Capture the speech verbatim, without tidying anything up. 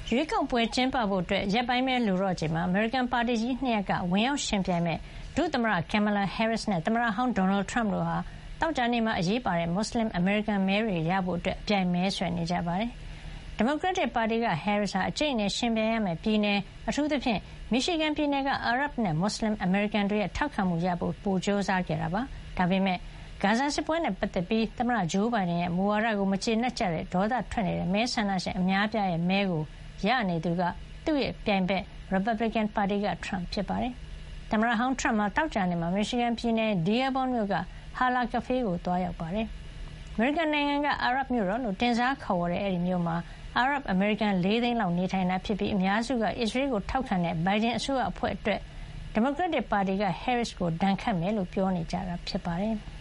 ရွေးကောက်ပွဲကျင်းပဖို့ရက်ပိုင်းပဲလိုတော့ချိန်မှာအမေရိကန်ပါတီကြီးနှစ်ရပ်ကဝင်ရောက်ယှဉ်ပြိုင်မယ့်ဒုသမ္မတ Kamala Harris နဲ့သမ္မတဟောင်း Donald Trump တို့ဟာသောကြာနေ့မှာအရေးပါတဲ့မွတ်ဆလင်အမေရိကန်မဲတွေရဖို့အပြိုင်မဲဆွယ်နေကြပါတယ်။ဒီမိုကရက်တစ်ပါတီက Harris ဟာအကျိတ်နဲ့ယှဉ်ပြိုင်ရမယ့်ပြည်နယ်အထူးသဖြင့်မီရှီဂန်ပြည်နယ်ကအာရပ်နဲ့မွတ်ဆလင်အမေရိကန်တွေရဲ့ထောက်ခံမှုရဖို့ပိုကြိုးစားခဲ့တာပါ။ဒါပေမဲ့ဂါဇာစစ်ပွဲနဲ့ပတ်သက်ပြီးသမ္မတဂျိုးဘိုင်ဒန်ရဲ့မူဝါဒကိုမကျေနပ်ကြတဲ့ဒေါသထွက်နေတဲ့မဲဆန္ဒရှင်အများအပြားရဲ့မဲကိုရနေသူကသူ့ရဲ့ပြိုင်ဘက် Republican ပါတီက Trump ဖြစ်ပါတယ်။သမ္မတဟောင်း Trump ဟာတောက်ကြနေမှာမီရှီဂန်ပြည်နယ် Dearborn မြို့ကဟာလာကဖေးကိုသွားရောက်ပါတယ်။အမေရိကန်နိုင်ငံကအာရပ်မြို့တော်လို့တင်စားခေါ်ဝေါ်တဲ့အဲဒီမြို့မှာအာရပ်အမေရိကန်လေးသိန်းလောက်နေထိုင်တာဖြစ်ပြီးအများစုကအစ္စရေးကိုထောက်ခံတဲ့ဘိုင်ဒန်အစိုးရအဖွဲ့အတွက်ဒီမိုကရက်တစ်ပါတီက Harris ကိုဒဏ်ခတ်မယ်လို့ပြောနေကြတာဖြစ်ပါတယ်။